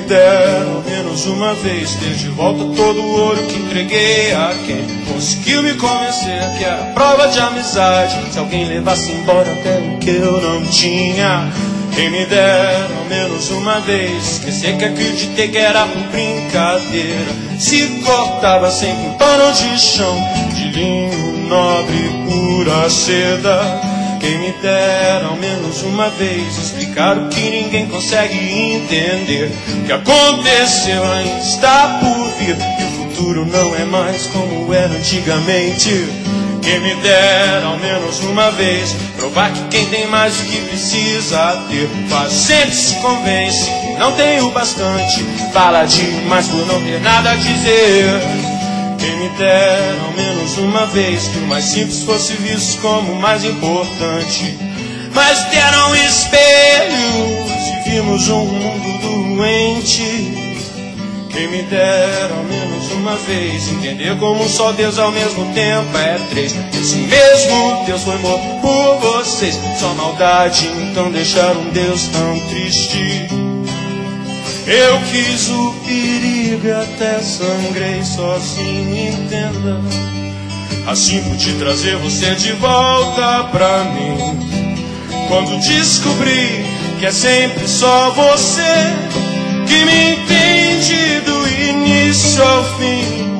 dera ao menos uma vez ter de volta todo o ouro que entreguei a quem conseguiu me convencer que era prova de amizade. Se alguém levasse embora até o que eu não tinha. Quem me dera ao menos uma vez esquecer que acreditei que era por brincadeira. Se cortava sempre um pano de chão de linho nobre, pura seda. Quem me dera ao menos uma vez explicar o que ninguém consegue entender. O que aconteceu ainda está por vir e o futuro não é mais como era antigamente. Quem me dera ao menos uma vez provar que quem tem mais do que precisa ter quase sempre se convence que não tem o bastante. Fala demais por não ter nada a dizer. Quem me dera ao menos uma vez que o mais simples fosse visto como o mais importante. Mas deram espelhos e vimos um mundo doente. Quem me dera ao menos uma vez entender como um só Deus ao mesmo tempo é três. Esse mesmo Deus foi morto por vocês. Só maldade então deixar um Deus tão triste. Eu quis o perigo e até sangrei sozinho, entenda. Assim pude trazer você de volta pra mim. Quando descobri que é sempre só você que me entende do início ao fim.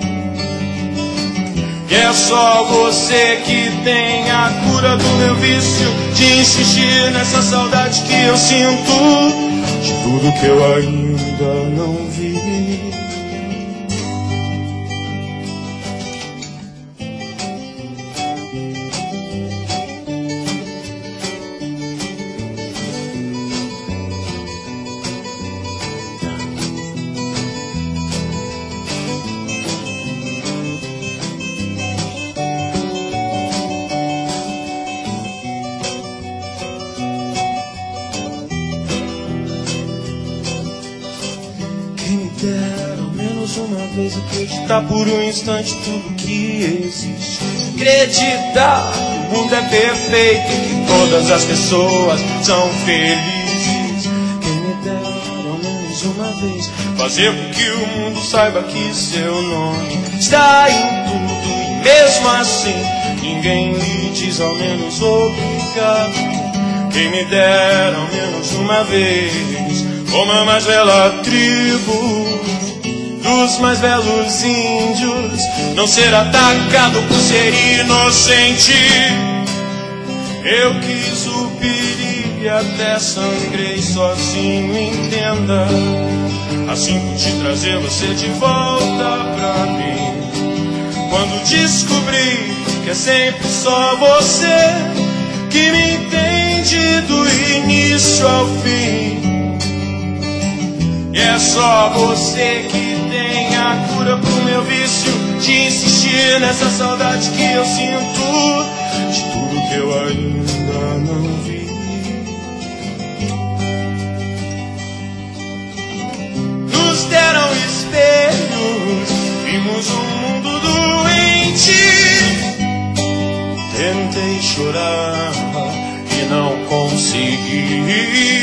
E é só você que tem a cura do meu vício de insistir nessa saudade que eu sinto de tudo que eu ainda não vi. Quero ao menos uma vez acreditar por um instante tudo que existe. Acreditar que o mundo é perfeito e que todas as pessoas são felizes. Quem me dera ao menos uma vez fazer com que o mundo saiba que seu nome está em tudo e mesmo assim ninguém lhe diz ao menos obrigado. Quem me dera ao menos uma vez como a mais bela tribo dos mais belos índios não ser atacado por ser inocente. Eu quis o perigo e até sangrei sozinho, entenda. Assim pude trazer você de volta pra mim. Quando descobri que é sempre só você que me entende do início ao fim. E é só você que tem a cura pro meu vício de insistir nessa saudade que eu sinto de tudo que eu ainda não vi. Nos deram espelhos, vimos um mundo doente. Tentei chorar e não consegui.